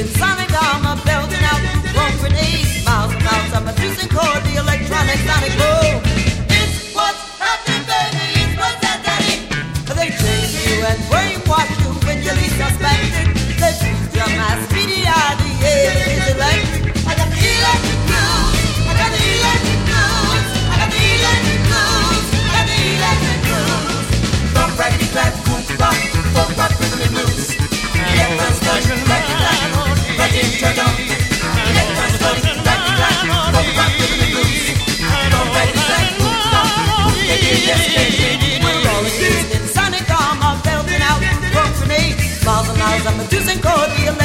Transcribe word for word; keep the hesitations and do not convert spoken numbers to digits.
using sonic armor, belting out chrome grenades, miles and miles. I'm producing chord, the electronic sonic boom. It's what's happening, baby. It's what's happening. They change you and brainwash you when you least suspect it. They feed your mass media, the air is electric. I got the electric blues. I got the electric blues. I got the electric blues. I got the electric blues. Don't break it, clap, cool, rock, folk rock, rhythm and blues. Electron study, back it down, back it, turn on. Electron study, back it down, folk rock, rhythm and blues. Don't break it, clap, cool, rock, take it, yes, take it. We're all using sonic armor, belting out chrome grenades, miles and miles. I'm producing chord, the